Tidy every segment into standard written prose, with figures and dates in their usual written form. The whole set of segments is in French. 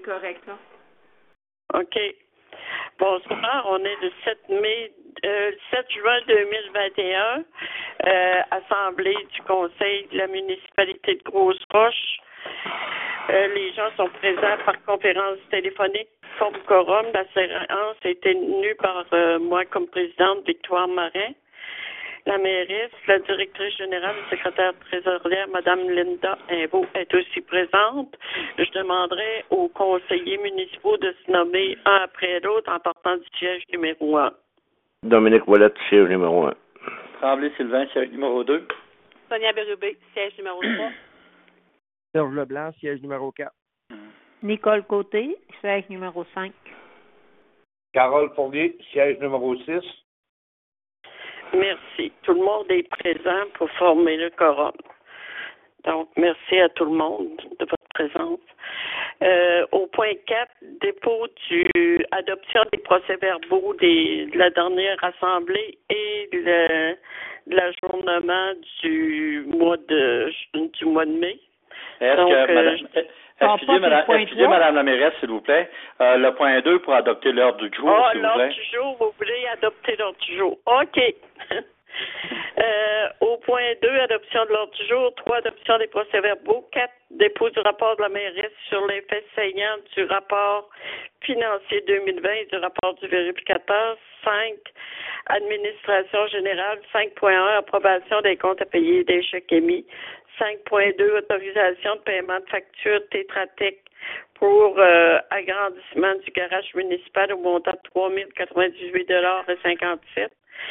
correct, là. OK. Bonsoir, on est le 7 juin 2021, Assemblée du Conseil de la municipalité de Grosse-Roche. Les gens sont présents par conférence téléphonique, forme quorum. La séance a été tenue par moi comme présidente, Victoire Marin. La mairesse, la directrice générale et secrétaire trésorière, Mme Linda Imbeau, est aussi présente. Je demanderai aux conseillers municipaux de se nommer un après l'autre en partant du siège numéro 1. Dominique Ouellette, siège numéro 1. Tremblay Sylvain, siège numéro 2. Sonia Bérubé, siège numéro 3. Serge Leblanc, siège numéro 4. Nicole Côté, siège numéro 5. Carole Fournier, siège numéro 6. Merci. Tout le monde est présent pour former le quorum. Donc, merci à tout le monde de votre présence. Au point 4, dépôt adoption des procès-verbaux de la dernière assemblée et l'ajournement du mois de mai. Excusez, Madame la mairesse, s'il vous plaît. Le point 2 pour adopter l'ordre du jour, s'il vous plaît. L'ordre du jour, vous voulez adopter l'ordre du jour. OK. Au point 2, adoption de l'ordre du jour. 3, adoption des procès-verbaux. 4, dépôt du rapport de la mairesse sur les faits saillants du rapport financier 2020 et du rapport du vérificateur. 5, administration générale. 5.1, approbation des comptes à payer et des chèques émis. 5.2, autorisation de paiement de facture Tétratec pour agrandissement du garage municipal au montant de 3 098,57 $.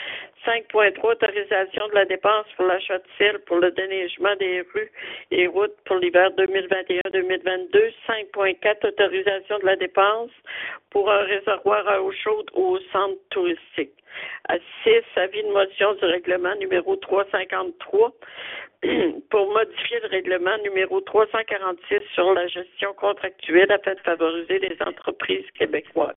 5.3, autorisation de la dépense pour l'achat de sel pour le déneigement des rues et routes pour l'hiver 2021-2022. 5.4, autorisation de la dépense pour un réservoir à eau chaude au centre touristique. À 6, avis de motion du règlement numéro 353 pour modifier le règlement numéro 346 sur la gestion contractuelle afin de favoriser les entreprises québécoises.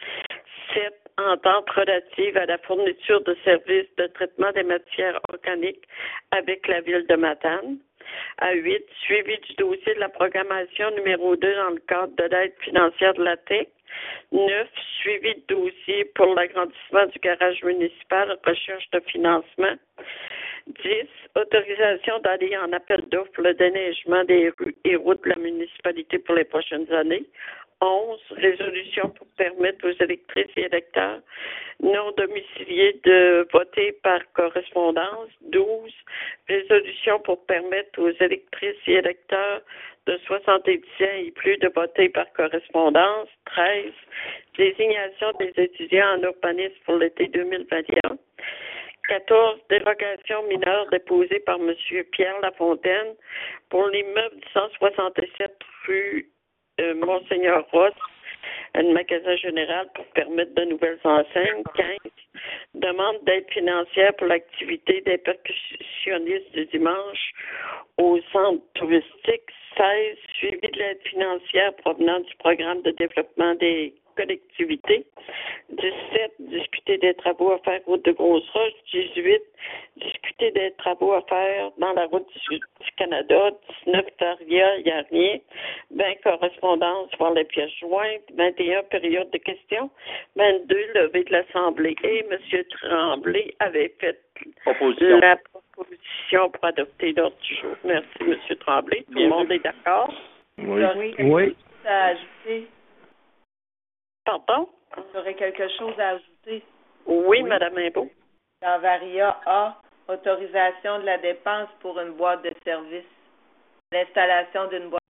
7, entente relative à la fourniture de services de traitement des matières organiques avec la ville de Matane. À 8, suivi du dossier de la programmation numéro 2 dans le cadre de l'aide financière de la TEC. 9, suivi de dossier pour l'agrandissement du garage municipal, recherche de financement. 10, autorisation d'aller en appel d'offres pour le déneigement des rues et routes de la municipalité pour les prochaines années. 11, résolution pour permettre aux électrices et électeurs non domiciliés de voter par correspondance. 12, résolution pour permettre aux électrices et électeurs de 70 ans et plus de voter par correspondance. 13, désignation des étudiants en urbanisme pour l'été 2021. 14, dérogation mineure déposée par M. Pierre Lafontaine pour l'immeuble du 167 rue Monseigneur Ross, un magasin général pour permettre de nouvelles enseignes. 15, demande d'aide financière pour l'activité des percussionnistes du dimanche au centre touristique. 16, suivi de l'aide financière provenant du programme de développement des collectivités. 17, discuter des travaux à faire route de Grosse-Roche. 18, discuter des travaux à faire dans la route du Canada. 19, Taria, il n'y a rien. 20, correspondance, voir les pièces jointes. 21, période de questions. 22, levée de l'Assemblée. Et M. Tremblay avait fait la proposition pour adopter l'ordre du jour. Merci, M. Tremblay. Tout le monde est d'accord? Oui. À ajouter. Pardon? J'aurais quelque chose à ajouter. Oui, Mme Imbeau. Dans Varia A, autorisation de la dépense pour une boîte de service. L'installation d'une boîte.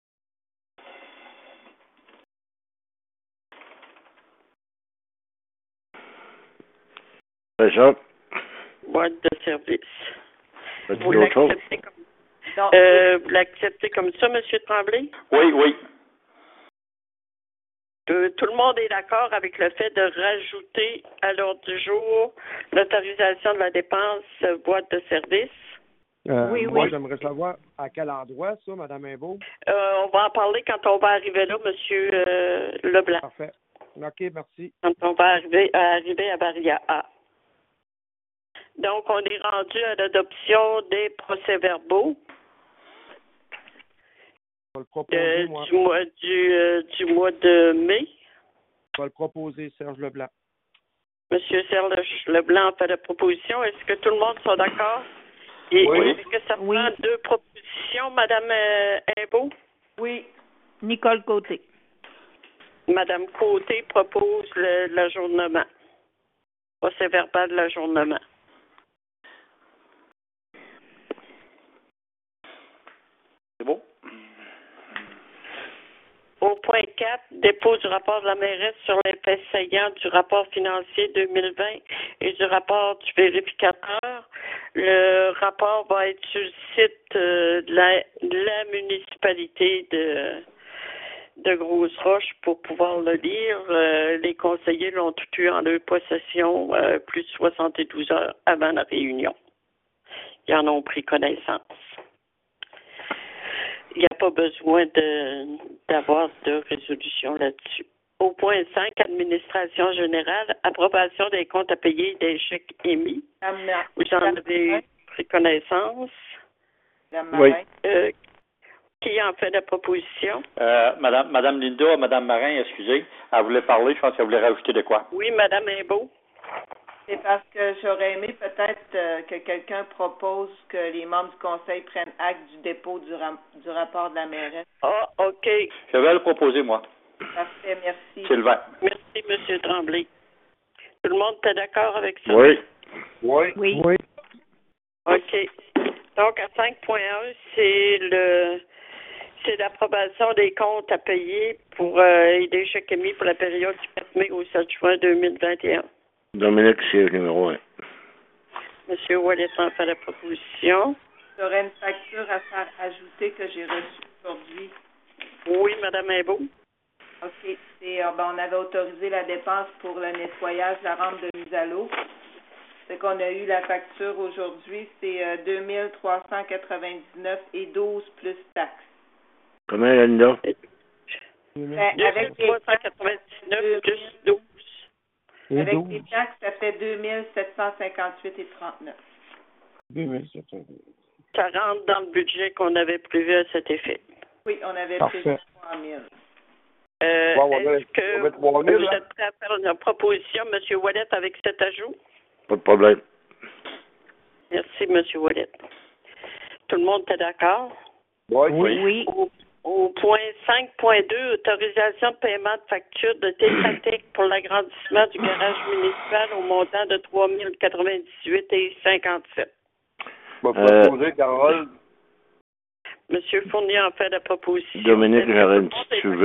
Jacques. Boîte de service. Vous l'acceptez vous l'acceptez comme ça, M. Tremblay? Oui, oui. Tout le monde est d'accord avec le fait de rajouter à l'ordre du jour l'autorisation de la dépense boîte de service. Moi, j'aimerais savoir à quel endroit, ça, Mme Imbeau? On va en parler quand on va arriver là, M. Leblanc. Parfait. OK, merci. Quand on va arriver à Varia A. Donc, on est rendu à l'adoption des procès-verbaux. Je vais le proposer, moi. Du mois de mai. Je vais le proposer, Serge Leblanc. Monsieur Serge Leblanc fait la proposition. Est-ce que tout le monde sont d'accord? Et Oui. est-ce que ça prend deux propositions, Madame Imbeau? Oui. Nicole Côté. Madame Côté propose l'ajournement. Procès verbal de l'ajournement. C'est beau? Au point 4, dépôt du rapport de la mairesse sur les faits saillants du rapport financier 2020 et du rapport du vérificateur. Le rapport va être sur le site de la municipalité de Grosse-Roche pour pouvoir le lire. Les conseillers l'ont tout eu en leur possession plus de 72 heures avant la réunion. Ils en ont pris connaissance. Il n'y a pas besoin d'avoir de résolution là-dessus. Au point 5, administration générale, approbation des comptes à payer et des chèques émis. Vous en avez pris connaissance. Oui. Qui en fait la proposition? Madame Linda, Madame Marin, excusez, elle voulait parler, je pense qu'elle voulait rajouter de quoi? Oui, Madame Imbeau. C'est parce que j'aurais aimé peut-être que quelqu'un propose que les membres du conseil prennent acte du dépôt du rapport de la mairesse. Ah, OK. Je vais le proposer, moi. Parfait, merci. Sylvain. Merci, M. Tremblay. Tout le monde est d'accord avec ça? Oui. Oui. Oui. Oui. OK. Donc, à 5.1, c'est l'approbation des comptes à payer pour et des chèques émis pour la période du 4 mai au 7 juin 2021. Dominique, siège numéro 1. Monsieur Wallet en fait la proposition. J'aurais une facture à faire ajouter que j'ai reçue aujourd'hui. Oui, Madame Imbeau. OK. On avait autorisé la dépense pour le nettoyage de la rampe de mise à l'eau. C'est qu'on a eu la facture aujourd'hui, c'est 2399 et 12 plus taxes. Comment, Linda? Avec 2399 plus 12. Avec les taxes, ça fait 2758 et 39. 2758. Ça rentre dans le budget qu'on avait prévu à cet effet. Oui, on avait Parfait. prévu 3000. Est-ce que on va 3000, vous êtes prêt à faire une proposition, M. Wallet, avec cet ajout? Pas de problème. Merci, M. Wallet. Tout le monde est d'accord? Oui. Au point 5.2, autorisation de paiement de facture de Télétech pour l'agrandissement du garage municipal au montant de 3098 et 57. Je vais proposer, Carole. Monsieur Fournier en fait la proposition. Dominique, j'aurais une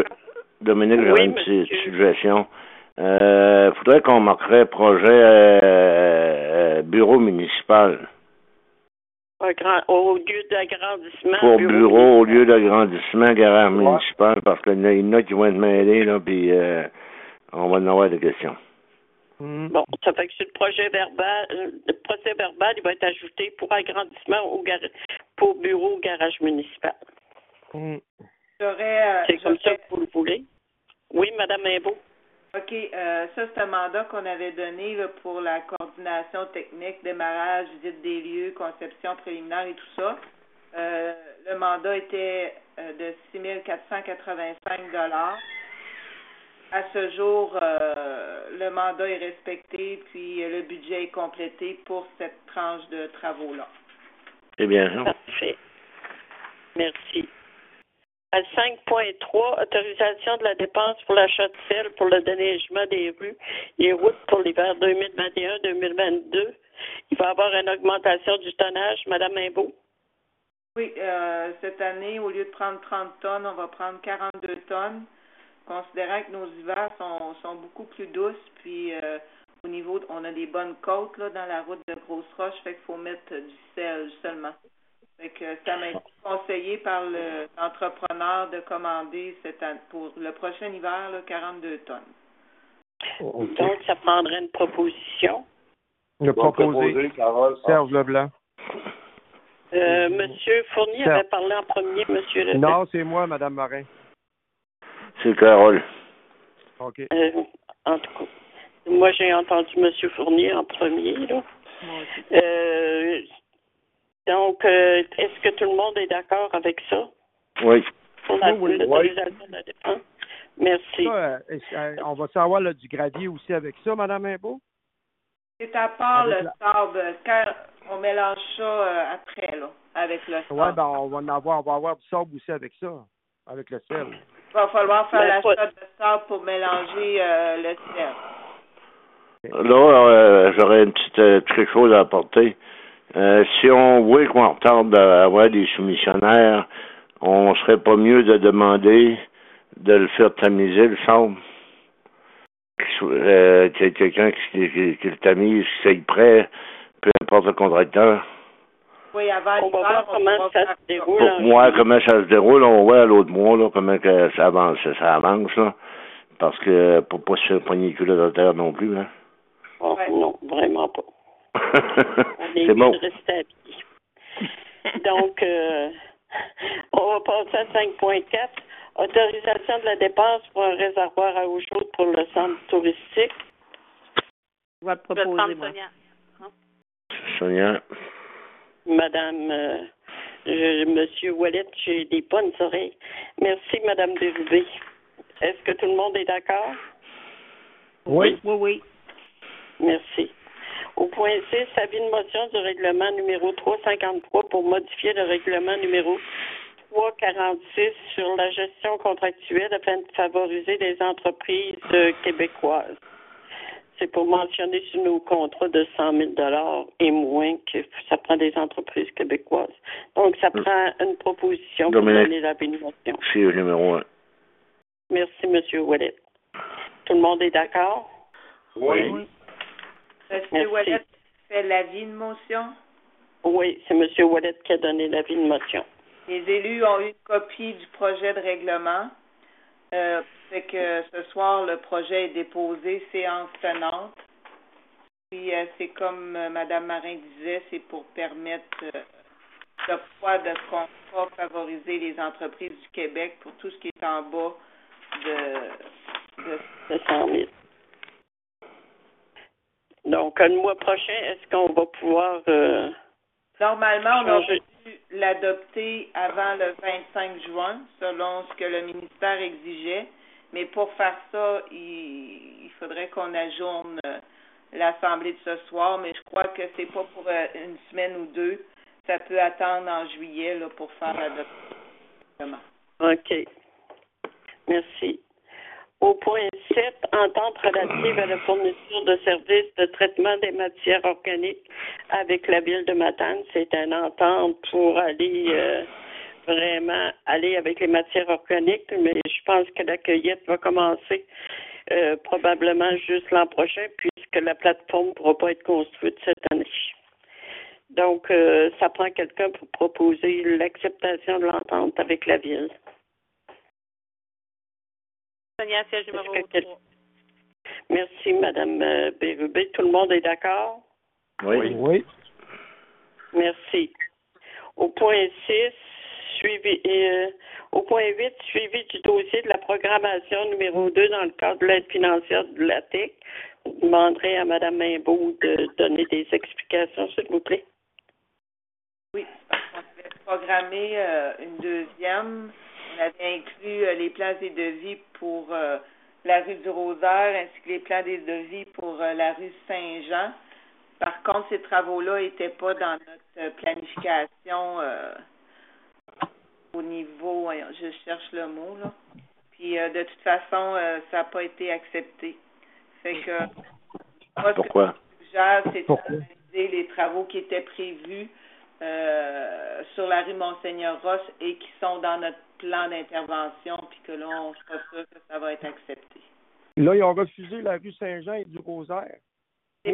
petite suggestion. Faudrait qu'on marquerait projet bureau municipal. Au lieu d'agrandissement. Pour bureau, au lieu d'agrandissement, garage municipal, parce qu'il y en a qui vont être mêlés, là, puis on va en avoir des questions. Bon, ça fait que sur le procès verbal, il va être ajouté pour agrandissement pour bureau au garage municipal. C'est comme ça que vous le voulez? Oui, Mme Imbeau. OK. Ça, c'est un mandat qu'on avait donné là, pour la coordination technique, démarrage, visite des lieux, conception préliminaire et tout ça. Le mandat était de 6 485 $. À ce jour, le mandat est respecté, puis le budget est complété pour cette tranche de travaux-là. C'est bien ça. Parfait. Merci. À 5.3, autorisation de la dépense pour l'achat de sel pour le déneigement des rues et routes pour l'hiver 2021-2022. Il va y avoir une augmentation du tonnage, Mme Imbeau? Oui, cette année, au lieu de prendre 30 tonnes, on va prendre 42 tonnes, considérant que nos hivers sont beaucoup plus douces, puis au niveau, on a des bonnes côtes là, dans la route de Grosse-Roche, fait qu'il faut mettre du sel seulement. Fait que ça m'a été conseillé par l'entrepreneur de commander pour le prochain hiver, là, 42 tonnes. Donc, ça prendrait une proposition. Il a proposé Serge Leblanc. Monsieur Fournier avait parlé en premier, Monsieur Leblanc. Non, c'est moi, Mme Marin. C'est Carole. OK. En tout cas, moi, j'ai entendu Monsieur Fournier en premier, là. Donc, est-ce que tout le monde est d'accord avec ça? Oui. pour la Oui. l'autorisation de la dépense. Merci. Ça, on va savoir là, du gravier aussi avec ça, Mme Imbeau? C'est à part Avec le sable. Quand on mélange ça après, là, avec le sable. Oui, ben on va avoir du sable aussi avec ça, avec le sel. Il va falloir faire l'achat de sable pour mélanger le sel. Là, j'aurais une petite quelque chose à apporter. Si on voit qu'on retarde d'avoir des soumissionnaires, on serait pas mieux de demander de le faire tamiser, le sable. Quelqu'un qui le tamise, qui soit prêt, peu importe le contracteur. Oui, avant on va voir comment ça se déroule. Pour moi, comment ça se déroule, on voit à l'autre mois là, comment que ça avance là. Parce que pour pas se faire pogner le cul de terre non plus, hein. Oh, non, vraiment pas. C'est bon. Rester à pied. Donc, on va passer à 5.4. Autorisation de la dépense pour un réservoir à eau chaude pour le centre touristique. Je vais te proposer, moi. Sonia. Sonia. Madame, Monsieur Ouellet, j'ai des bonnes oreilles. Merci, Madame Bérubé. Est-ce que tout le monde est d'accord? Oui. Oui. Merci. Au point 6, avis de motion du règlement numéro 353 pour modifier le règlement numéro 346 sur la gestion contractuelle afin de favoriser les entreprises québécoises. C'est pour mentionner sur nos contrats de 100 000 et moins que ça prend des entreprises québécoises. Donc, ça prend une proposition pour donner l'avis de motion. C'est le numéro 1. Merci, M. Ouellet. Tout le monde est d'accord? Oui. M. Ouellet fait l'avis de motion? Oui, c'est M. Ouellet qui a donné l'avis de motion. Les élus ont eu une copie du projet de règlement. Fait que ce soir, le projet est déposé, séance tenante. Puis, c'est comme Mme Marin disait, c'est pour permettre l'octroi de contrat, favoriser les entreprises du Québec pour tout ce qui est en bas de 100 000. Donc, le mois prochain, est-ce qu'on va pouvoir... Normalement, on aurait dû l'adopter avant le 25 juin, selon ce que le ministère exigeait. Mais pour faire ça, il faudrait qu'on ajourne l'Assemblée de ce soir. Mais je crois que c'est pas pour une semaine ou deux. Ça peut attendre en juillet là, pour faire l'adoption. OK. Merci. Au point 7, entente relative à la fourniture de services de traitement des matières organiques avec la ville de Matane. C'est une entente pour aller vraiment aller avec les matières organiques, mais je pense que la cueillette va commencer probablement juste l'an prochain puisque la plateforme ne pourra pas être construite cette année. Donc, ça prend quelqu'un pour proposer l'acceptation de l'entente avec la ville. Sonia, siège numéro 3. Merci, Mme Bérubé. Tout le monde est d'accord? Oui. Merci. Au point 6, au point 8, suivi du dossier de la programmation numéro 2 dans le cadre de l'aide financière de la TEC. Je demanderai à Mme Imbeau de donner des explications, s'il vous plaît. Oui, parce qu'on avait programmé une deuxième. On avait inclus les plans des devis pour la rue du Rosaire ainsi que les plans des devis pour la rue Saint-Jean. Par contre, ces travaux-là n'étaient pas dans notre planification au niveau, je cherche le mot, là. Puis, de toute façon, ça n'a pas été accepté. Fait que, moi, Pourquoi? Ce que je suggère, c'est d'analyser les travaux qui étaient prévus sur la rue Monseigneur-Ross et qui sont dans notre plan d'intervention, puis que là, on sera sûr que ça va être accepté. Là, ils ont refusé la rue Saint-Jean et du Rosaire. C'est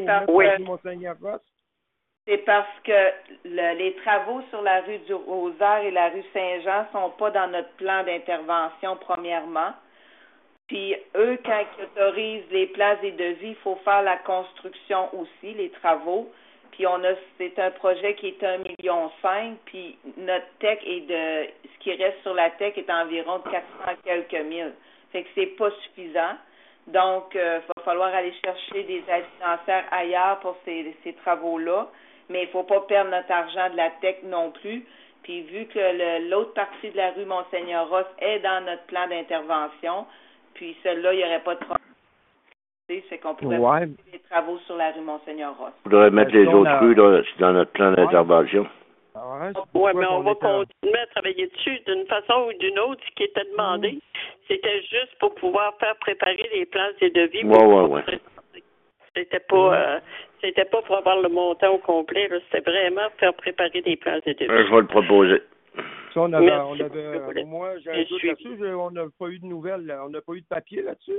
parce que les travaux sur la rue du Rosaire et la rue Saint-Jean sont pas dans notre plan d'intervention, premièrement. Puis, eux, quand ils autorisent les plans et devis, il faut faire la construction aussi, les travaux. Puis, c'est un projet qui est 1,5 million, puis notre TEC ce qui reste sur la TEC est environ de 400 quelques mille. Fait que c'est pas suffisant. Donc, il va falloir aller chercher des aides financières ailleurs pour ces travaux-là. Mais il ne faut pas perdre notre argent de la TEC non plus. Puis vu que l'autre partie de la rue Monseigneur-Ross est dans notre plan d'intervention, puis celle-là, il n'y aurait pas de problème. C'est qu'on pourrait faire des travaux sur la rue Monseigneur-Ross. On devrait mettre les autres rues là, dans notre plan d'intervention. Oui, mais on va continuer à travailler dessus d'une façon ou d'une autre. Ce qui était demandé, c'était juste pour pouvoir faire préparer les plans et devis. Oui. C'était pas pour avoir le montant au complet. C'était vraiment faire préparer des plans et devis. Je vais le proposer. Ça, au moins, j'ai un doute là-dessus. On n'a pas eu de nouvelles. On n'a pas eu de papier là-dessus.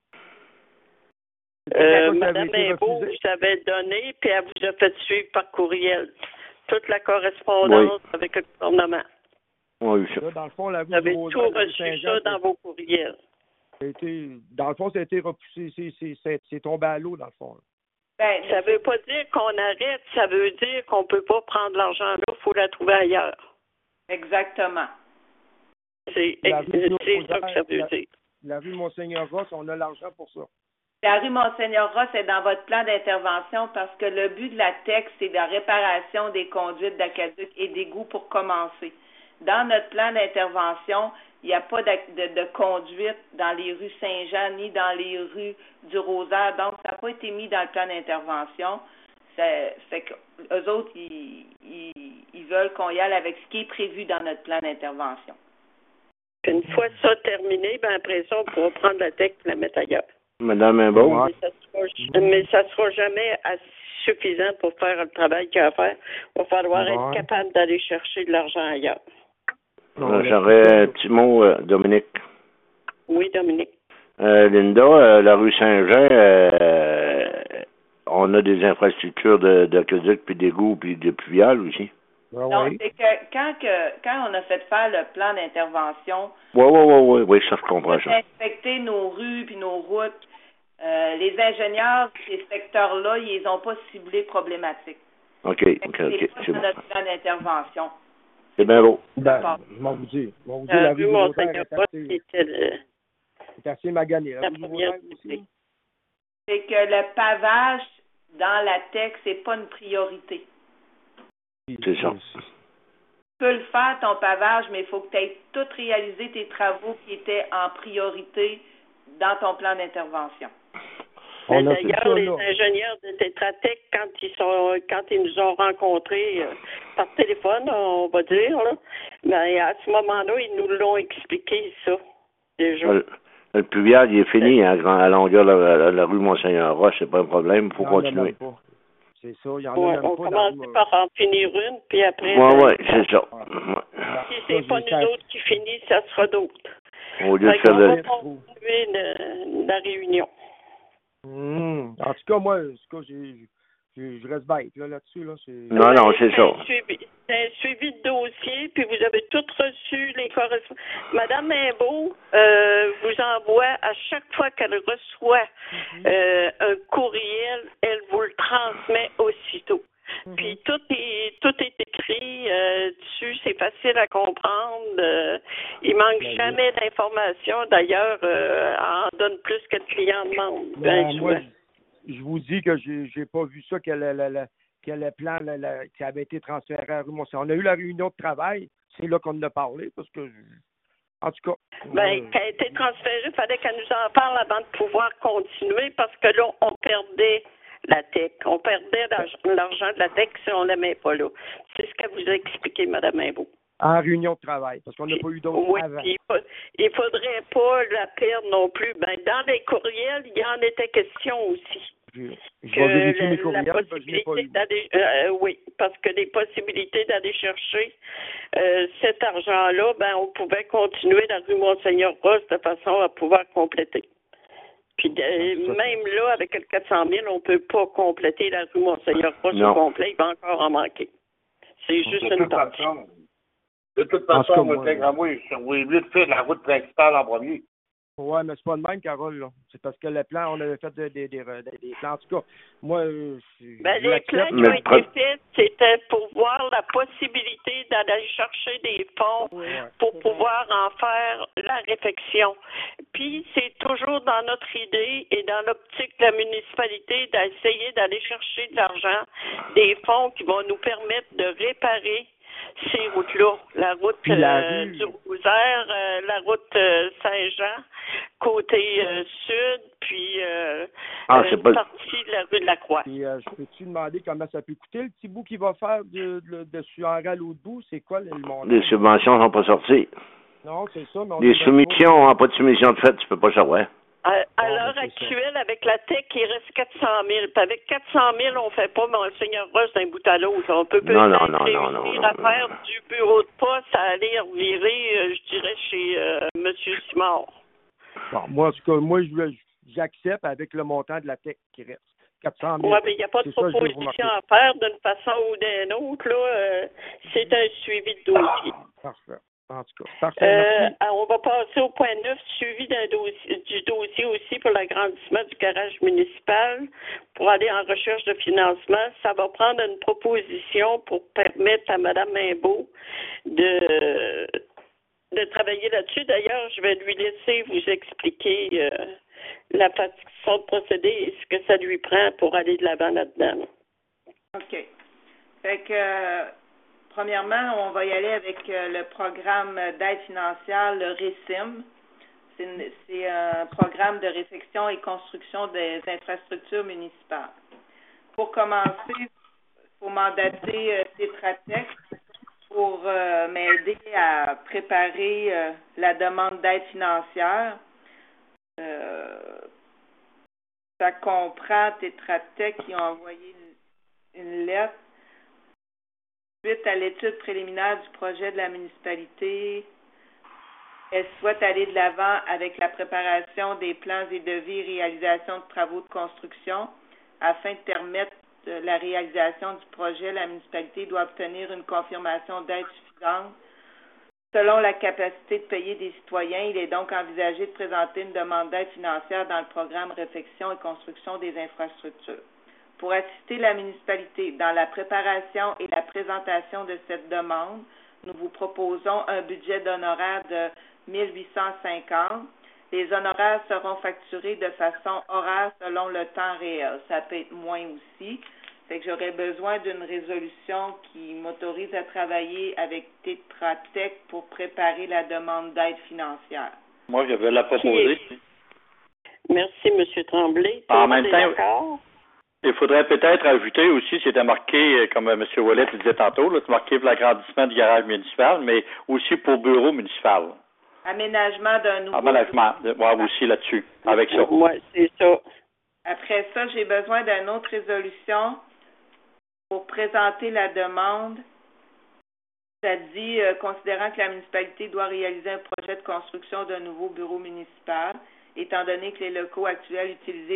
Madame Imbeau vous avait donné, puis elle vous a fait suivre par courriel toute la correspondance avec le gouvernement. Oui, ça. Là, dans le fond, la vous avez tout reçu ça dans vos courriels. Dans le fond, ça a été repoussé. C'est tombé à l'eau, dans le fond. Ben, ça veut pas dire qu'on arrête, ça veut dire qu'on peut pas prendre l'argent là, il faut la trouver ailleurs. Exactement. C'est ça que ça veut dire. La rue Monseigneur-Ross, on a l'argent pour ça. La rue Monseigneur-Ross est dans votre plan d'intervention parce que le but de la TEC, c'est la réparation des conduites d'aqueduc et d'égouts pour commencer. Dans notre plan d'intervention, il n'y a pas de conduite dans les rues Saint-Jean ni dans les rues du Rosaire. Donc, ça n'a pas été mis dans le plan d'intervention. Fait qu'eux autres, ils veulent qu'on y aille avec ce qui est prévu dans notre plan d'intervention. Une fois ça terminé, ben après ça, on pourra prendre la TEC et la mettre ailleurs. Madame Imbeau? Mais ça sera jamais suffisant pour faire le travail qu'il y a à faire. Il va falloir être capable d'aller chercher de l'argent ailleurs. J'aurais un petit mot, Dominique. Oui, Dominique. Linda, la rue Saint-Jean, on a des infrastructures d'aqueduc, puis d'égouts, puis de pluviales aussi. Donc, c'est que quand on a fait faire le plan d'intervention, oui, ça je comprends ça. Inspecter nos rues puis nos routes, les ingénieurs de ces secteurs-là, ils les ont pas ciblés problématiques. OK. C'est dans notre plan d'intervention. C'est bien beau. Je vais vous dire, la rue Monseigneur est assez maganée. La rue Monseigneur aussi. C'est que le pavage dans la TEC, c'est pas une priorité. C'est ça. Tu peux le faire, ton pavage, mais il faut que tu aies tout réalisé tes travaux qui étaient en priorité dans ton plan d'intervention. D'ailleurs, les ingénieurs de Tétratec, quand ils nous ont rencontrés par téléphone, on va dire, là, ben, à ce moment-là, ils nous l'ont expliqué, ça, déjà. Le pluvial, il est fini à longueur de la rue Monseigneur-Ross, c'est pas un problème, il faut continuer. C'est ça, il y en a même pas. On commence par en finir une, puis après... Oui, c'est ça. Si c'est pas nous autres qui finissent, ça sera d'autres. Au lieu de faire on va continuer la réunion. En tout cas, moi, je reste bête là-dessus. Là, non, c'est ça. C'est un suivi de dossier, puis vous avez toutes reçu les correspondances. Madame Imbeau vous envoie, à chaque fois qu'elle reçoit un courriel, elle vous le transmet aussitôt. Puis tout est écrit dessus, c'est facile à comprendre. Il manque jamais d'informations. D'ailleurs, elle en donne plus que le client demande. Moi, je vous dis que j'ai pas vu ça, que le plan qui avait été transféré à rue Monseigneur. On a eu la réunion de travail, c'est là qu'on en a parlé, parce que, en tout cas... Quand elle a été transférée, il fallait qu'elle nous en parle avant de pouvoir continuer, parce que là, on perdait la TEC. On perdait l'argent de la TEC si on ne la met pas là. C'est ce qu'elle vous a expliqué, Mme Imbeau. En réunion de travail, parce qu'on n'a pas eu d'autres avant. Il ne faudrait pas la perdre non plus. Ben, dans les courriels, il y en était question aussi. Je vais vérifier mes courriels, parce que je n'ai pas eu. Oui, parce que les possibilités d'aller chercher cet argent-là, ben, on pouvait continuer la rue Monseigneur-Ross de façon à pouvoir compléter. Puis même là, avec le 400 000, on ne peut pas compléter la rue Monseigneur-Ross au complet. Il va encore en manquer. C'est juste une tâche. De toute façon, moi, je voulais mieux de faire la route principale en premier. Oui, mais c'est pas de même, Carole, là. C'est parce que le plan, on avait fait des plans. En tout cas, moi... les plans qui ont été faits, c'était pour voir la possibilité d'aller chercher des fonds pour pouvoir en faire la réfection. Puis, c'est toujours dans notre idée et dans l'optique de la municipalité d'essayer d'aller chercher de l'argent, des fonds qui vont nous permettre de réparer ces routes-là. La route du Rosaire, la route Saint-Jean, côté sud, puis une partie de la rue de la Croix. Et je peux-tu demander comment ça peut coûter, le petit bout qu'il va faire de Surengal à l'autre bout? C'est quoi le montant? Les subventions ne sont pas sorties. Non, c'est ça. Mais les soumissions, pas de soumission de fait, tu peux pas savoir. À l'heure actuelle, avec la TEC, il reste 400 000. Puis avec 400 000, on ne fait pas Monseigneur Roche d'un bout à l'autre. On peut peut-être réussir à faire du bureau de poste, à aller revirer, je dirais, chez M. Simard. Bon, moi, en tout cas, j'accepte avec le montant de la TEC qui reste. 400 000. Oui, mais il n'y a pas de proposition à faire d'une façon ou d'une autre. Là, c'est un suivi de dossier. Parfait. En tout cas, parfait. On va passer au point 9, suivi du dossier aussi pour l'agrandissement du garage municipal pour aller en recherche de financement. Ça va prendre une proposition pour permettre à Mme Imbeau de travailler là-dessus. D'ailleurs, je vais lui laisser vous expliquer la façon de procéder et ce que ça lui prend pour aller de l'avant là-dedans. OK. Fait que... Premièrement, on va y aller avec le programme d'aide financière, le RECIM. C'est un programme de réfection et construction des infrastructures municipales. Pour commencer, il faut mandater Tétratec pour m'aider à préparer la demande d'aide financière. Ça comprend Tétratec qui a envoyé une lettre suite à l'étude préliminaire du projet de la municipalité. Elle souhaite aller de l'avant avec la préparation des plans et devis et réalisation de travaux de construction. Afin de permettre la réalisation du projet, la municipalité doit obtenir une confirmation d'aide suffisante. Selon la capacité de payer des citoyens, il est donc envisagé de présenter une demande d'aide financière dans le programme Réfection et construction des infrastructures. Pour assister la municipalité dans la préparation et la présentation de cette demande, nous vous proposons un budget d'honoraires de 1 850. Les honoraires seront facturés de façon horaire selon le temps réel. Ça peut être moins aussi. Fait que j'aurais besoin d'une résolution qui m'autorise à travailler avec Tétratec pour préparer la demande d'aide financière. Moi, je vais la proposer. Merci, M. Tremblay. En même temps, il faudrait peut-être ajouter aussi, c'était marqué, comme M. Ouellet le disait tantôt, c'est marqué pour l'agrandissement du garage municipal, mais aussi pour bureau municipal. Aménagement d'un nouveau... Aménagement, aussi là-dessus, avec ça. Oui, c'est ça. Après ça, j'ai besoin d'une autre résolution pour présenter la demande. Ça dit, considérant que la municipalité doit réaliser un projet de construction d'un nouveau bureau municipal, étant donné que les locaux actuels utilisés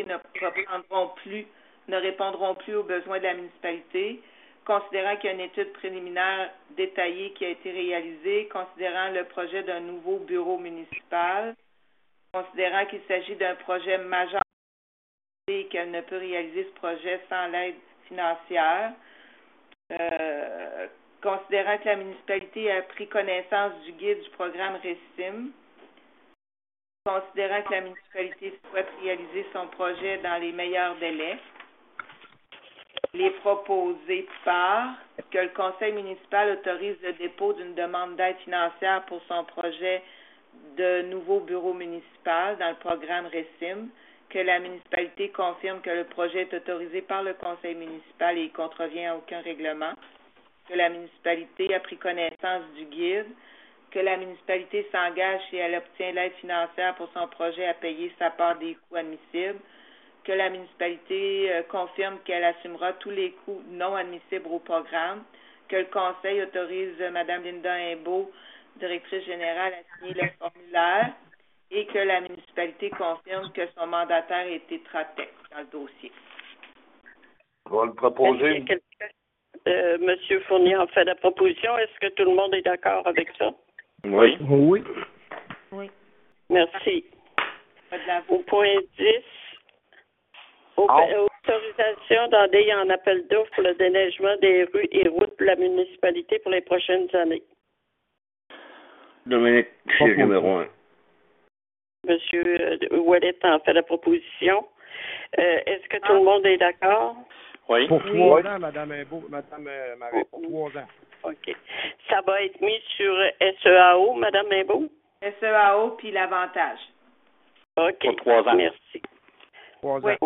ne répondront plus aux besoins de la municipalité, considérant qu'il y a une étude préliminaire détaillée qui a été réalisée, considérant le projet d'un nouveau bureau municipal, considérant qu'il s'agit d'un projet majeur et qu'elle ne peut réaliser ce projet sans l'aide financière, considérant que la municipalité a pris connaissance du guide du programme RECIM, considérant que la municipalité souhaite réaliser son projet dans les meilleurs délais, les proposer par que le conseil municipal autorise le dépôt d'une demande d'aide financière pour son projet de nouveau bureau municipal dans le programme RECIM, que la municipalité confirme que le projet est autorisé par le conseil municipal et il contrevient à aucun règlement, que la municipalité a pris connaissance du guide, que la municipalité s'engage si elle obtient l'aide financière pour son projet à payer sa part des coûts admissibles, que la municipalité confirme qu'elle assumera tous les coûts non admissibles au programme, que le conseil autorise Mme Linda Imbeau, directrice générale, à signer le formulaire et que la municipalité confirme que son mandataire est Tétratec dans le dossier. On va le proposer. Monsieur Fournier en fait la proposition. Est-ce que tout le monde est d'accord avec ça? Oui. Oui. Oui. Merci. Au point 10, autorisation d'endayer en appel d'offres pour le déneigement des rues et routes de la municipalité pour les prochaines années. Dominique, c'est numéro 1. Monsieur Ouellet en fait la proposition. Est-ce que tout le monde est d'accord? Oui. Pour 3 ans, Mme Imbeau, Mme Marais, pour 3 ans. OK. Ça va être mis sur SEAO, Mme Imbeau? SEAO puis l'avantage. OK. Pour 3 ans. Merci. 3 ans. Oui.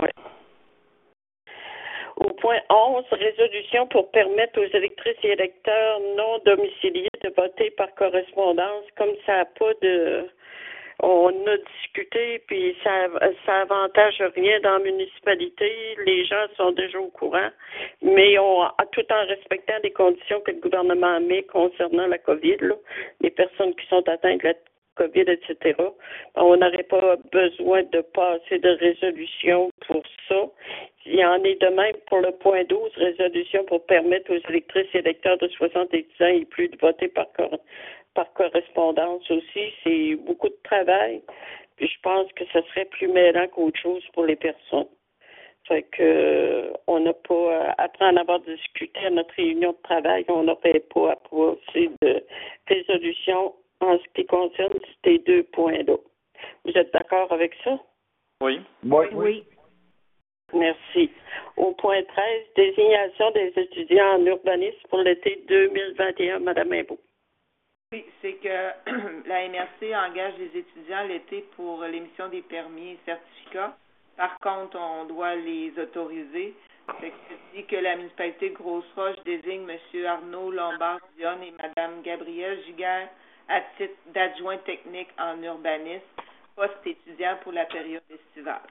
Au point 11, résolution pour permettre aux électrices et électeurs non domiciliés de voter par correspondance. Comme ça n'a pas de... On a discuté, puis ça avantage rien dans la municipalité. Les gens sont déjà au courant, mais tout en respectant les conditions que le gouvernement met concernant la COVID, là, les personnes qui sont atteintes de la COVID, etc. On n'aurait pas besoin de passer de résolution pour ça. Il y en est de même pour le point 12, résolution pour permettre aux électrices et électeurs de 70 ans et plus de voter par correspondance aussi. C'est beaucoup de travail. Puis je pense que ce serait plus mêlant qu'autre chose pour les personnes. Fait que on n'a pas, après en avoir discuté à notre réunion de travail, on n'aurait pas à passer de résolution en ce qui concerne ces 2 points-là. Vous êtes d'accord avec ça? Oui. Oui. Merci. Au point 13, désignation des étudiants en urbanisme pour l'été 2021, Mme Imbeau. Oui, c'est que la MRC engage les étudiants l'été pour l'émission des permis et certificats. Par contre, on doit les autoriser. Fait que ça dit que la municipalité de Grosse-Roche désigne M. Arnaud Lombard-Dionne et Mme Gabrielle Giguère à titre d'adjoint technique en urbanisme, poste étudiant pour la période estivale.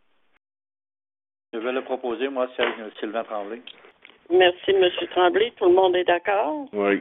Je vais le proposer, moi, Sylvain Tremblay. Merci, M. Tremblay. Tout le monde est d'accord? Oui.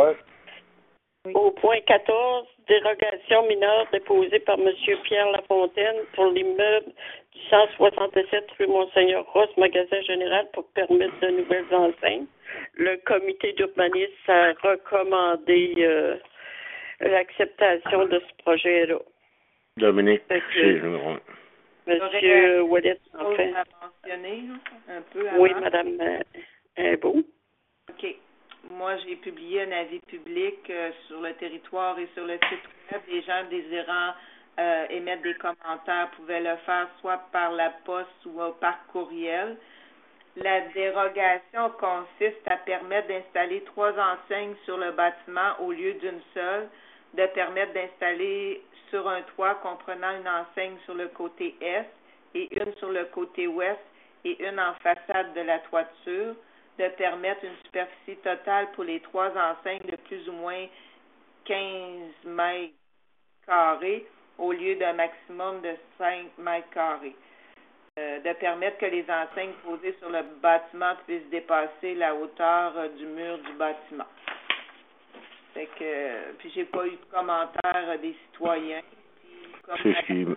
Au point 14, dérogation mineure déposée par M. Pierre Lafontaine pour l'immeuble du 167 rue Monseigneur-Ross, magasin général, pour permettre de nouvelles enseignes. Le comité d'urbanisme a recommandé l'acceptation de ce projet-là. Dominique, Monsieur Ouellet, en fait. Mentionner, un peu avant. Oui, Mme Imbeau. OK. Moi, j'ai publié un avis public sur le territoire et sur le site web. Les gens désirant émettre des commentaires pouvaient le faire soit par la poste ou par courriel. La dérogation consiste à permettre d'installer 3 enseignes sur le bâtiment au lieu d'une seule, de permettre d'installer sur un toit comprenant une enseigne sur le côté est et une sur le côté ouest et une en façade de la toiture, de permettre une superficie totale pour les 3 enseignes de plus ou moins 15 mètres carrés au lieu d'un maximum de 5 mètres carrés. De permettre que les enseignes posées sur le bâtiment puissent dépasser la hauteur du mur du bâtiment. Fait que, puis j'ai pas eu de commentaires des citoyens. Puis, comme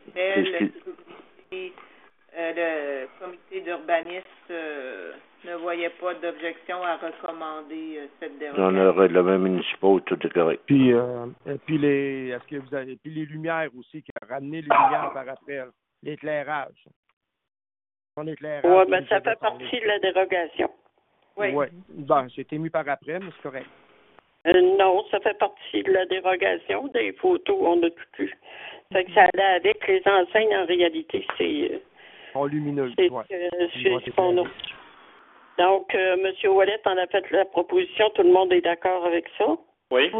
le comité d'urbanisme ne voyait pas d'objection à recommander cette dérogation. Dans le règlement municipal, tout est correct. Puis, est-ce que vous avez, puis les lumières aussi, qui a ramené les lumières par après, là, l'éclairage. Oui, mais ça fait partie de la dérogation. Oui. Ouais. Bon, c'était mis par après, mais c'est correct. Non, ça fait partie de la dérogation. Des photos, on a tout eu. Fait que ça allait avec les enseignes, en réalité, c'est... En lumineux, c'est ouais. ce qu'on a. Donc, M. Ouellet en a fait la proposition. Tout le monde est d'accord avec ça? Oui.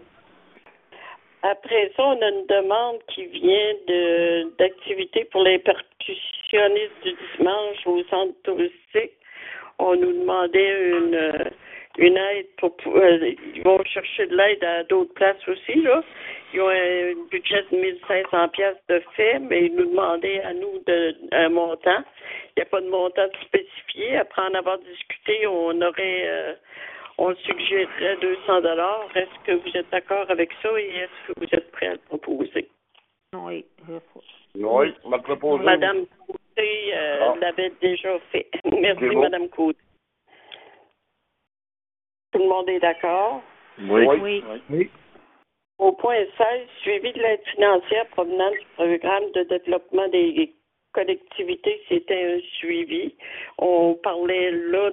Après ça, on a une demande qui vient d'activités pour les percussionnistes du dimanche au centre touristique. On nous demandait une aide pour ils vont chercher de l'aide à d'autres places aussi, là. Ils ont un budget de 1500 pièces de fait, mais ils nous demandaient à nous un montant. Il n'y a pas de montant spécifié. Après en avoir discuté, on suggérerait 200 $. Est-ce que vous êtes d'accord avec ça et est-ce que vous êtes prêt à le proposer? Oui. Oui, on m'a proposé. Madame Côté l'avait déjà fait. Merci, bon. Madame Côté. Tout le monde est d'accord? Oui. Au point 16, suivi de l'aide financière provenant du programme de développement des collectivités, c'était un suivi. On parlait là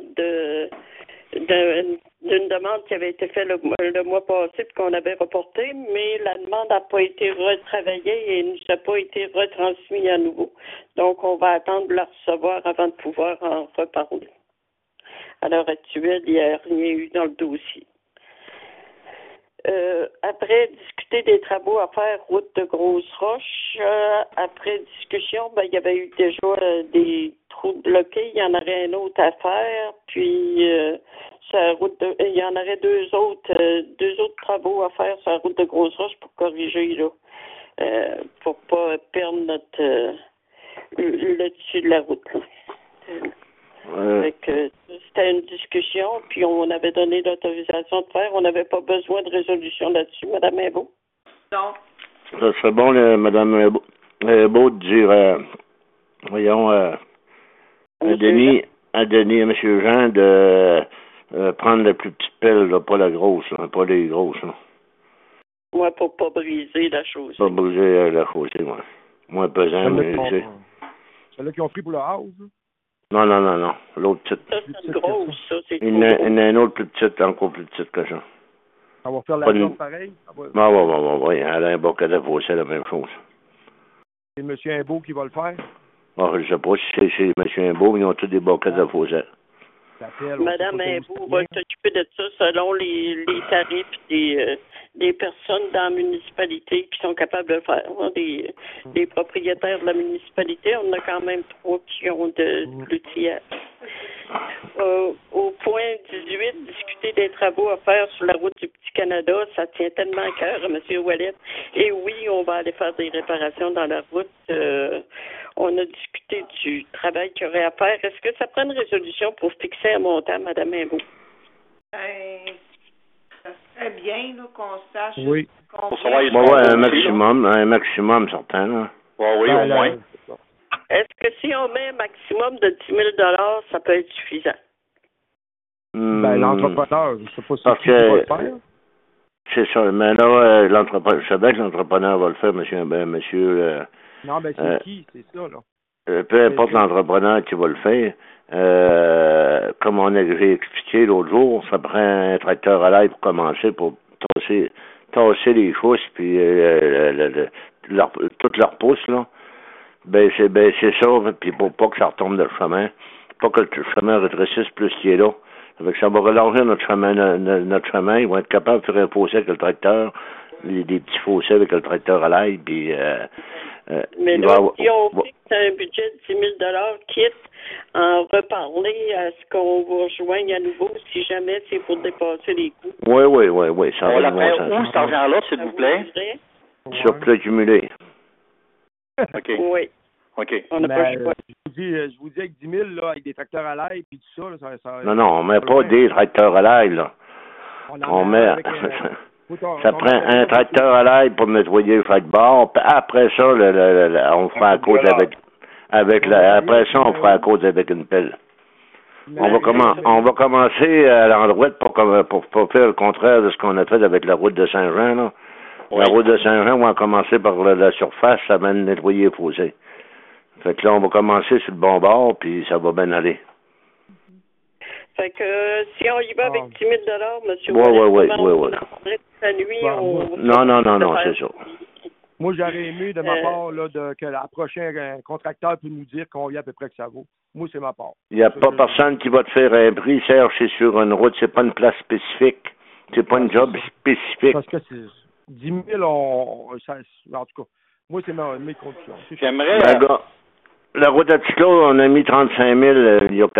d'une demande qui avait été faite le mois passé et qu'on avait reportée, mais la demande n'a pas été retravaillée et ne nous a pas été retransmise à nouveau. Donc, on va attendre de la recevoir avant de pouvoir en reparler. À l'heure actuelle, il n'y a rien eu dans le dossier. Après discuter des travaux à faire, route de Grosse-Roche, après discussion, il y avait eu déjà des trous bloqués. Il y en aurait un autre à faire. Puis, il y en aurait deux autres travaux à faire sur la route de Grosse-Roche pour corriger, là, pour pas perdre notre le dessus de la route, là. C'était une discussion, puis on avait donné l'autorisation de faire. On n'avait pas besoin de résolution là-dessus, Mme Imbeau. Non. Ça serait bon, Mme Imbeau, de dire, à Denis, à M. Jean, de prendre la plus petite pelle, là, pas la grosse, là, pas les grosses. Là. Ouais, pour pas briser la chaussée. Pas briser la chaussée, ouais. Moins pesant, mais c'est... Celle-là qui ont pris pour le house? Non. L'autre petite. Ça, c'est une grosse, ça. C'est une autre plus petite, encore plus petite que ça. Ça va faire la job pareil? Oui. Elle a un bocage de fossé, la même chose. C'est M. Imbeau qui va le faire? Je ne sais pas si c'est M. Imbeau, ils ont tous des bocages de fossé. Mme Imbeau va s'occuper de ça selon les tarifs des personnes dans la municipalité qui sont capables de le faire. Des propriétaires de la municipalité, on a quand même 3 qui ont de l'outillage. Au point 18, discuter des travaux à faire sur la route du Petit-Canada, ça tient tellement à cœur à M. Ouellet. Et oui, on va aller faire des réparations dans la route. On a discuté du travail qu'il y aurait à faire. Est-ce que ça prend une résolution pour fixer un montant, Mme Imbeau? Ça serait bien là, qu'on sache. Oui. Un maximum certain. Là. Oui, au moins. Est-ce que si on met un maximum de 10 000 $, ça peut être suffisant? L'entrepreneur, je ne sais pas si parce qui va le faire. C'est ça, mais là, je sais bien que l'entrepreneur va le faire, monsieur. Non, mais c'est qui? C'est ça, là. Peu importe l'entrepreneur qui va le faire. Comme j'ai expliqué l'autre jour, ça prend un tracteur à l'ail pour commencer, pour tasser les fousses, puis toutes leurs pousses, là. C'est ça, puis pour pas que ça retombe dans le chemin, pas que le chemin rétrécisse plus qu'il est là. Avec ça va relarger notre chemin, ils vont être capables de faire un fossé avec le tracteur, des petits fossés avec le tracteur à l'ail, puis mais là, si on fixe un budget de 10 000 $, quitte en reparler à ce qu'on vous rejoigne à nouveau si jamais c'est pour dépasser les coûts. Oui, ça va. Où cet argent-là, s'il vous plaît? Surplus cumulé. OK. Oui. OK. On n'a pas le choix. Je vous dis avec 10 000, là, avec des tracteurs à l'ail, puis tout ça, là, ça... Non, on met pas des tracteurs à l'ail, là. On met... Ça prend un tracteur à l'ail pour nettoyer le frais de bord. Après ça, on fera à cause après ça, on fera à cause avec une pelle. On va commencer à l'endroit pour faire le contraire de ce qu'on a fait avec la route de Saint-Jean, là. La route de Saint-Jean, on va commencer par la surface, ça va nettoyer les fossés. Fait que là, on va commencer sur le bon bord, puis ça va bien aller. Fait que si on y va avec 10 000 $, monsieur, oui. La nuit, non, c'est ça. Moi, j'aurais aimé de ma part là, que la prochaine contracteur peut nous dire combien à peu près que ça vaut. Moi, c'est ma part. Il n'y a pas personne qui va te faire un prix, Serge, c'est sur une route, c'est pas une place spécifique. C'est pas une job spécifique. Parce que c'est 10 000, en tout cas, moi, c'est mes conditions. J'aimerais... La route à Ticlo, on a mis 35 000 il y a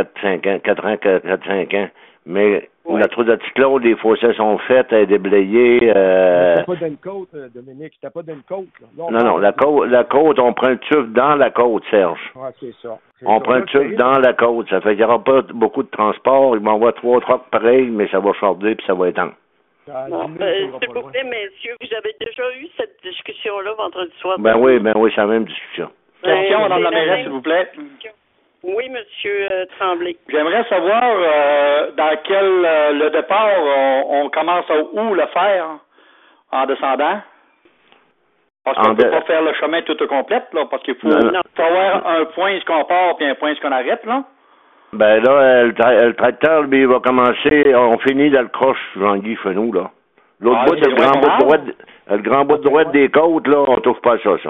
4-5 ans. Mais la route à Ticlo, les fossés sont faits, elle est déblayée. C'était pas d'une côte, Dominique. C'était pas d'une côte. Non, la côte, on prend le tube dans la côte, Serge. C'est ça. On prend le tube dans la côte. Ça fait qu'il n'y aura pas beaucoup de transport. Ils vont avoir 3 trucks pareils, mais ça va charder puis ça va étendre. S'il vous plaît, messieurs, vous avez déjà eu cette discussion-là vendredi soir? Oui, c'est la même discussion. Question, Mme la mairesse, s'il vous plaît. Oui, Monsieur Tremblay. J'aimerais savoir dans quel le départ, on commence à où le faire en descendant? Parce qu'on ne peut pas faire le chemin tout au complet, là, parce qu'il faut avoir un point ce qu'on part puis un point ce qu'on arrête, là. Le tracteur, lui, il va commencer, on finit dans le croche Jean-Guy Fenou, là. L'autre bout, le grand bout de droite des côtes, là, on touche pas à ça.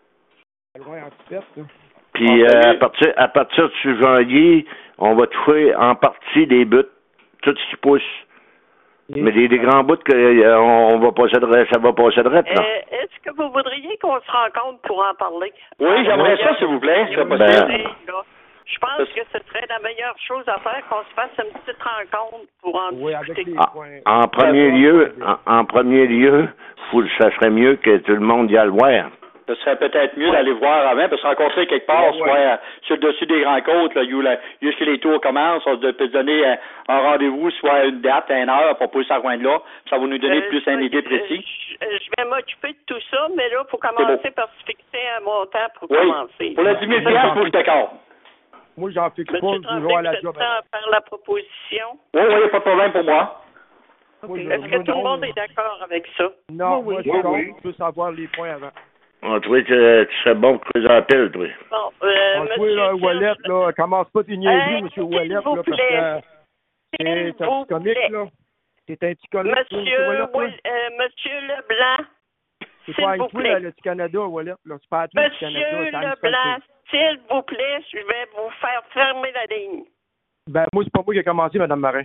Puis à partir de janvier, on va toucher en partie des buts, tout ce qui pousse. Mais des grands bouts que on va passer ça va passer de rette, là. Est-ce que vous voudriez qu'on se rencontre pour en parler? Oui, j'aimerais ça, s'il vous plaît, si c'est possible. Je pense que ce serait la meilleure chose à faire qu'on se fasse une petite rencontre pour en discuter. En premier lieu, ça serait mieux que tout le monde y aille le voir. Ce serait peut-être mieux d'aller voir avant, parce que rencontrer quelque part, soit sur le dessus des grands côtes, là, jusqu'à les tours commencent, on peut se donner un rendez-vous, soit une date, une heure, pour pouvoir s'arrêter là. Ça va nous donner plus une idée précise. Je vais m'occuper de tout ça, mais là, il faut commencer par se fixer un montant pour commencer. Pour les 10 000 $, faut que je t'accorde. Moi, j'en fixe pas, je vais à la job. Faire la proposition. Oui, il n'y a pas de problème pour moi. Est-ce que tout le monde est d'accord avec ça? Non, moi, je veux savoir les points avant. On trouvait que tu serais bon pour que j'appelle, toi. Bon, monsieur là, Wallet, là, commence pas tes niaiseries, monsieur Wallet, là, parce que c'est un petit comique, là. C'est un petit comique, Monsieur Leblanc, c'est pas avec toi, le petit Canada, Wallet, là. C'est pas à toi, le petit Canada. Monsieur Leblanc, s'il vous plaît, je vais vous faire fermer la ligne. Ben, moi, c'est pas moi qui ai commencé, Mme Marin.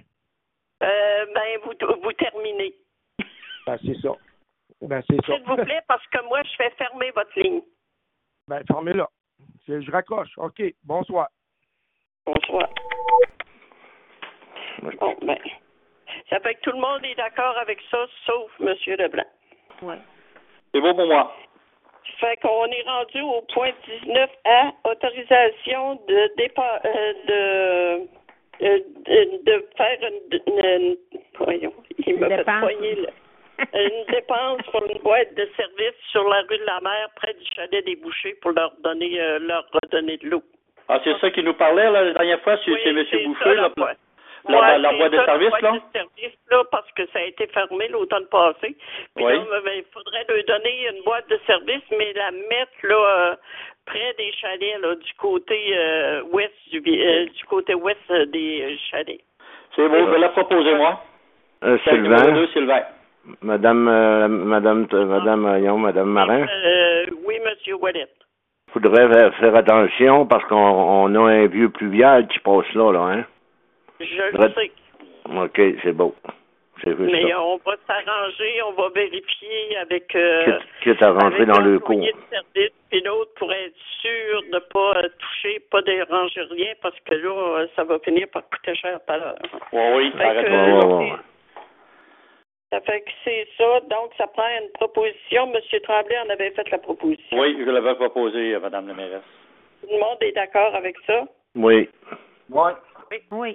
Vous terminez. Ben, c'est ça. S'il vous plaît, parce que moi, je fais fermer votre ligne. Ben, fermez-la. Je raccroche. OK. Bonsoir. Bonsoir. Bon, ben, ça fait que tout le monde est d'accord avec ça, sauf M. Leblanc. Oui. C'est bon pour moi. Fait qu'on est rendu au point 19A, autorisation de faire une voyons, il m'a fait poigner là. Une dépense pour une boîte de service sur la rue de la Mer, près du chalet des Bouchers, pour leur redonner de l'eau. Ah, c'est ça qui nous parlait la dernière fois, c'est M. Boucher, la boîte de service, là? De service, là, parce que ça a été fermé l'automne passé. Puis là, il faudrait leur donner une boîte de service, mais la mettre là près des chalets, là, du côté ouest du côté ouest des chalets. C'est bon, je vais la proposer, moi. Sylvain. Madame Marin. Oui, Monsieur Wallet. Faudrait faire attention parce qu'on a un vieux pluvial qui passe là, hein? Je le sais. OK, c'est beau. Mais ça. On va s'arranger, on va vérifier avec quitte à rentrer dans le cours. De service, puis l'autre pour être sûr de ne pas toucher, pas déranger rien, parce que là, ça va finir par coûter cher tout à l'heure. Oui, ça fait que c'est ça. Donc, ça prend une proposition. M. Tremblay en avait fait la proposition. Oui, je l'avais proposé, Mme la mairesse. Tout le monde est d'accord avec ça? Oui. Oui.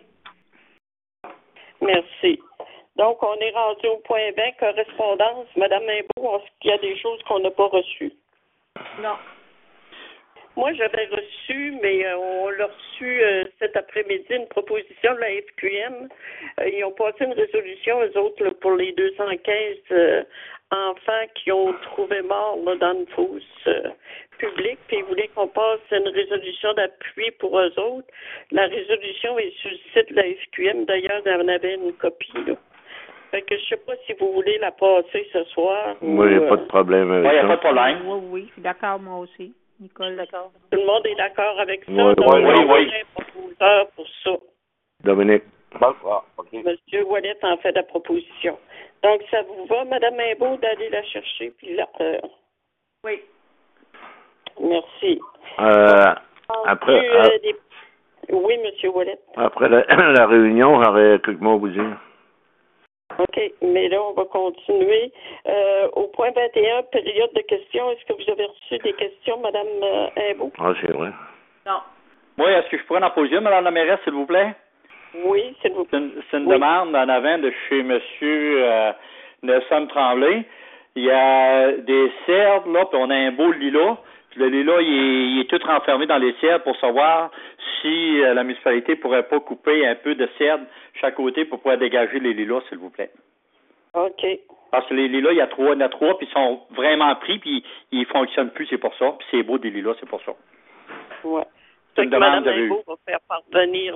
Merci. Donc, on est rendu au point 20, correspondance. Mme Imbeau, est-ce qu'il y a des choses qu'on n'a pas reçues? Non. Moi, j'avais reçu, mais on l'a reçu cet après-midi, une proposition de la FQM. Ils ont passé une résolution, eux autres, là, pour les 215 enfants qui ont trouvé morts là, dans une fosse publique, puis ils voulaient qu'on passe une résolution d'appui pour eux autres. La résolution est sur le site de la FQM. D'ailleurs, on avait une copie, là. Fait que je sais pas si vous voulez la passer ce soir. Moi, il n'y a pas de problème avec ça. Il n'y a pas de problème. Oui, je suis d'accord, moi aussi. Nicole, d'accord. Tout le monde est d'accord avec ça? Oui. Proposeur pour ça. Dominique. Okay. Monsieur Wallet en fait la proposition. Donc, ça vous va, Mme Imbeau, d'aller la chercher puis la Oui. Merci. Après. Oui, Monsieur Wallet. Après la réunion, j'aurais quelques mots à vous dire. OK, mais là, on va continuer. Au point 21, période de questions, est-ce que vous avez reçu des questions, Mme Imbeau? Ah, c'est vrai. Non. Oui, est-ce que je pourrais en poser une, Mme la mairesse, s'il vous plaît? Oui, s'il vous plaît. C'est une demande en avant de chez M. Nelson Tremblay. Il y a des cèdres, là, puis on a un beau lilas. Le lilas, il est tout renfermé dans les cèdres pour savoir si la municipalité pourrait pas couper un peu de cèdre chaque côté pour pouvoir dégager les lilas, s'il vous plaît. OK. Parce que les lilas, il y en a trois, puis ils sont vraiment pris, puis ils fonctionnent plus, c'est pour ça. Puis c'est beau des lilas, c'est pour ça. Ouais. C'est une demande de rue. va faire parvenir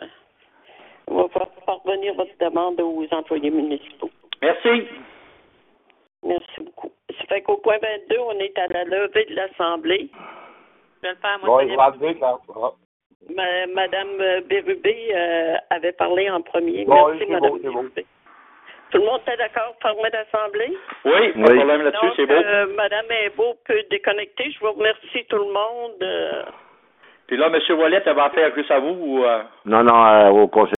votre demande aux employés municipaux. Merci. Merci beaucoup. Ça fait qu'au point 22, on est à la levée de l'Assemblée. Je vais le faire, moi. Madame Bérubé avait parlé en premier. Merci, Madame Bérubé. Tout le monde est d'accord pour former l'Assemblée? Oui, pas de problème là-dessus, c'est beau. Madame Imbeau peut déconnecter. Je vous remercie tout le monde. Puis là, M. Ouellette, elle va faire juste à vous ou... Non, au conseil.